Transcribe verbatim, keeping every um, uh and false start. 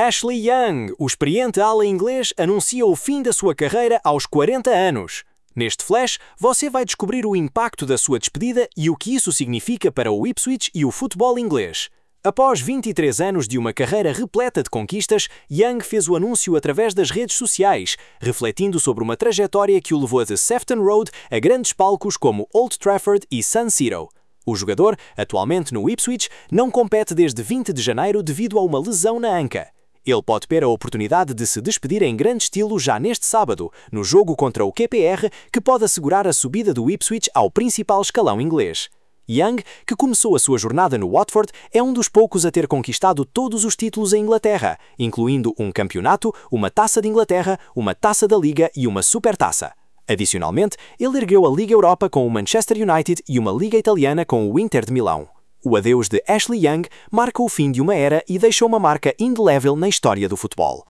Ashley Young, o experiente ala inglês, anuncia o fim da sua carreira aos quarenta anos. Neste flash, você vai descobrir o impacto da sua despedida e o que isso significa para o Ipswich e o futebol inglês. Após vinte e três anos de uma carreira repleta de conquistas, Young fez o anúncio através das redes sociais, refletindo sobre uma trajetória que o levou de Sefton Road a grandes palcos como Old Trafford e Sun Siro. O jogador, atualmente no Ipswich, não compete desde vinte de janeiro devido a uma lesão na anca. Ele pode ter a oportunidade de se despedir em grande estilo já neste sábado, no jogo contra o Q P R, que pode assegurar a subida do Ipswich ao principal escalão inglês. Young, que começou a sua jornada no Watford, é um dos poucos a ter conquistado todos os títulos em Inglaterra, incluindo um campeonato, uma Taça de Inglaterra, uma Taça da Liga e uma Supertaça. Adicionalmente, ele ergueu a Liga Europa com o Manchester United e uma Liga Italiana com o Inter de Milão. O adeus de Ashley Young marca o fim de uma era e deixou uma marca indelével na história do futebol.